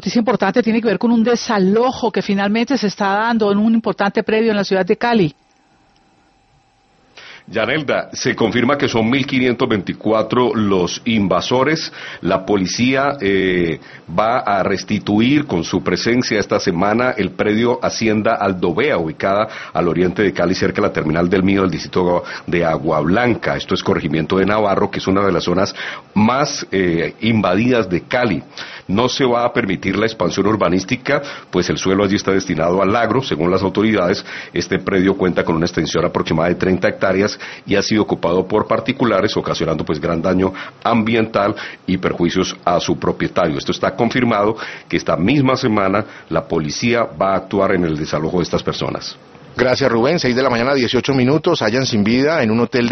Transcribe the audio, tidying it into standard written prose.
Noticia importante tiene que ver con un desalojo que finalmente se está dando en un importante predio en la ciudad de Cali. Yanelda, se confirma que son 1.524 los invasores. La policía va a restituir con su presencia esta semana el predio Hacienda Aldovea, ubicada al oriente de Cali, cerca de la terminal del Mío, del distrito de Agua Blanca. Esto es corregimiento de Navarro, que es una de las zonas más invadidas de Cali. No se va a permitir la expansión urbanística, pues el suelo allí está destinado al agro. Según las autoridades, este predio cuenta con una extensión aproximada de 30 hectáreas y ha sido ocupado por particulares, ocasionando pues gran daño ambiental y perjuicios a su propietario. Esto está confirmado que esta misma semana la policía va a actuar en el desalojo de estas personas. Gracias, Rubén. 6 de la mañana, 18 minutos, hallan sin vida en un hotel de